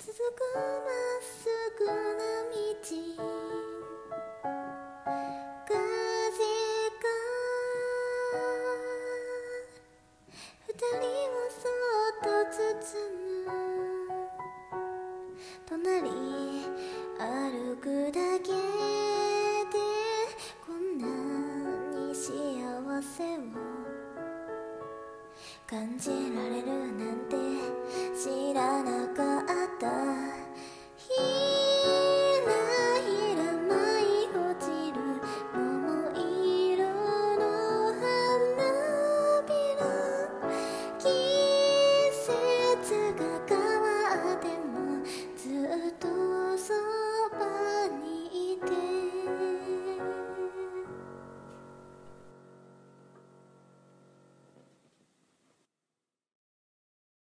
続くまっすぐな道、風が二人をそっと包む、隣歩くだけでこんなに幸せを感じられるな